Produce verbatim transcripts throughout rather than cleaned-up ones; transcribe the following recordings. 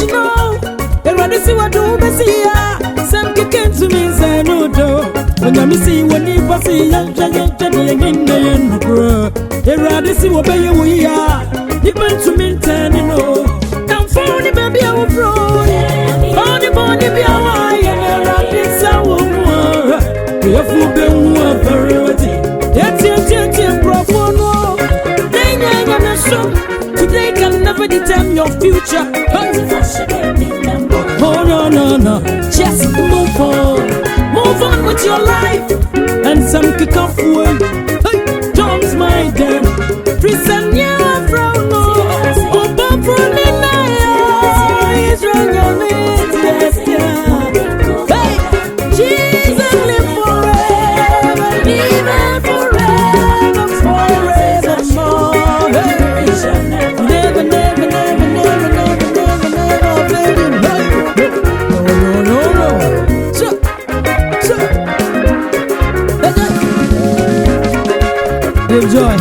intentional. And when you see what do be see ya, some kick into me say no do. When you see when you pass it, young young young in the end, bro. And when you see what be you we are, you been to me ten, you know. Come for the baby I will bro. On the body be a wire, and I think so. We have food been more variety. Yet you change your profono. They never know. Today can never determine your future. Oh no no no, just move on, move on with your life, and some kick off way. Hey, John's my damn, present you from no, oh but from the night, he's running me, yes yeah. Hey, Jesus live forever, even forever, forevermore. Hey, never, never, never, never, never, never, never, baby. Enjoy.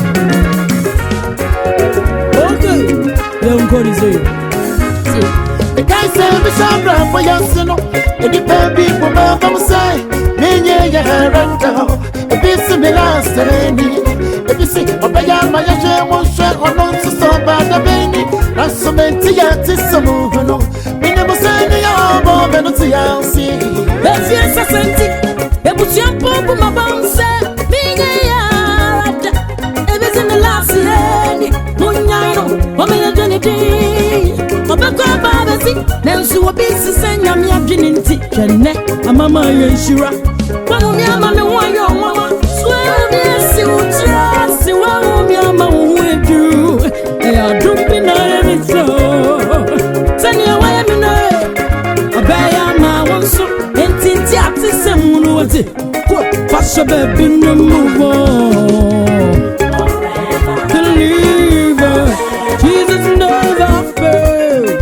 Okay. Young Cody say. The guy said, "Miss Abra for your son. And the baby for my mom say, Nene, ya rento. If it's in the last day, if you see, obey my young one share or not to stop by the baby. That's so many yet is some move. No, we never say the album and to your see. Let's hear a sentence. It was your pop, my mom said, Nansu obisi senya mi adwene nti hwenne amama yenshira wanu mi ama me woyo mama swear me si utra si wanu mi ama wo edu e adumpi na emi so senya waya mi no abaya ma wonso enti nti atisem no wote ko fasho baby no move on. Believer, Jesus never fails.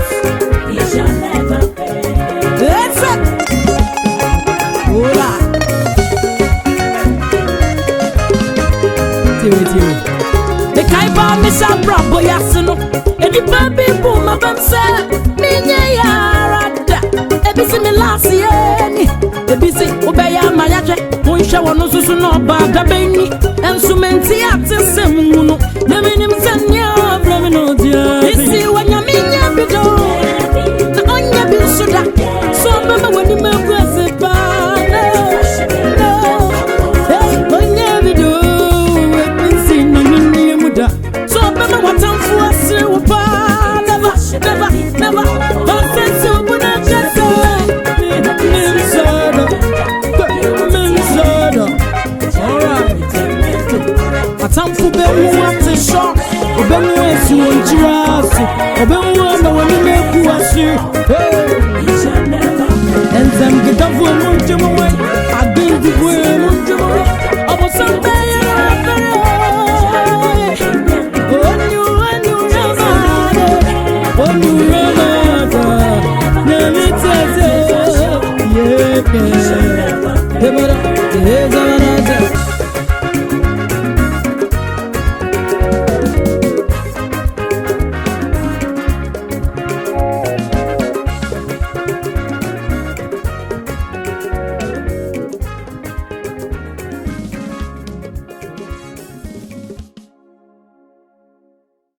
The Kaiba Miss Bravo Yasino, and the baby boom of them said, Minyarada, a busy me last year, the busy Obaya Mayaja, Munsha one also no bad the baby, and so many actors, Semuno, the minimum Sanya, Bramino, dear. You see when you mean your video, the onion bill sugar, so remember when you make us a bad. Hey, when you video. So remember what I'm for, sir, never, never, never, don't say so, but I just say, Minnesota, Minnesota, alright. A time for them who want to shop, or them who want to want or them who want to want to make you a shoe, and them get up for a month away, I build the way, I was something. Yeah, yeah, yeah.